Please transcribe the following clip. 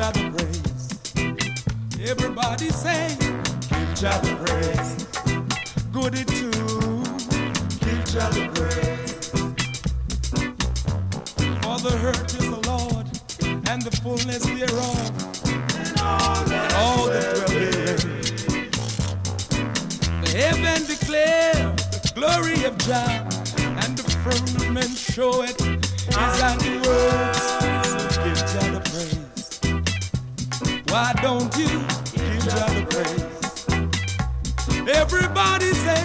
Jah the praise. Everybody say, give Jah the praise. Goody too, give Jah the praise. For the hurt is the Lord, and the fullness thereof, and all that dwell therein. The heaven declare the glory of Jah, and the firmament showeth his handiworks. So give Jah the praise. Why don't you give Jah the praise? Everybody say,